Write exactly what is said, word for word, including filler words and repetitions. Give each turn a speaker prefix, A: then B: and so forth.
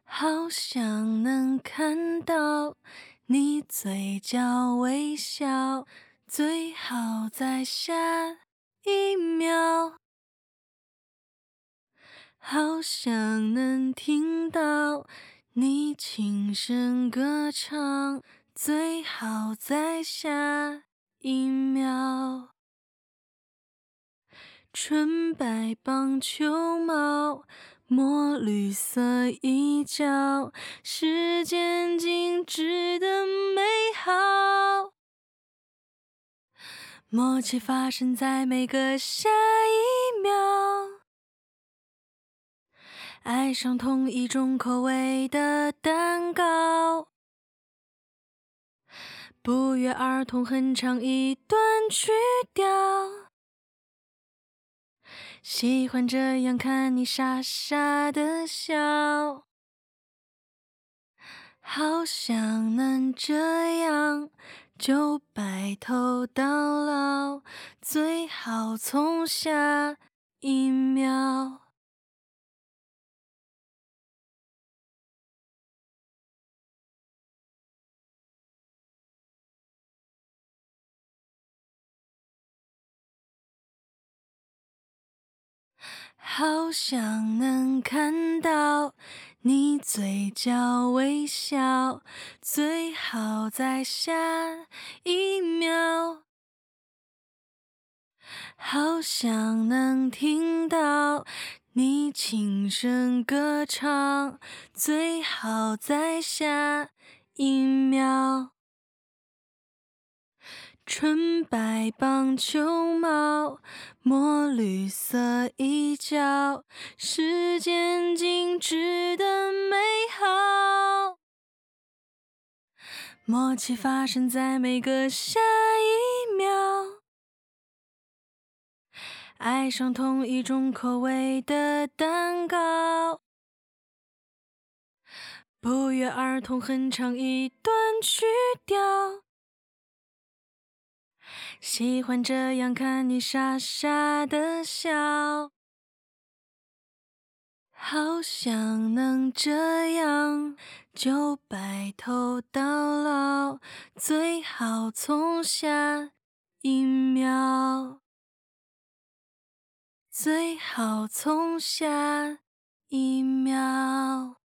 A: 好想能看到你嘴角微笑，最好在下一秒。好想能听到你轻声歌唱，最好在下一秒。纯白棒球帽，墨绿色衣角，时间静止的美好，默契发生在每个下一秒。爱上同一种口味的蛋糕，不约而同哼唱一段曲调，喜欢这样看你傻傻的笑，好想能这样就白头到老，最好从下一秒。好想能看到你嘴角微笑，最好在下一秒。好想能听到你轻声歌唱，最好在下一秒。纯白棒球帽，墨绿色衣角，时间静止的美好，默契发生在每个下一秒。爱上同一种口味的蛋糕，不约而同哼唱一段曲调，喜欢这样看你傻傻的笑，好想能这样就白头到老，最好从下一秒，最好从下一秒。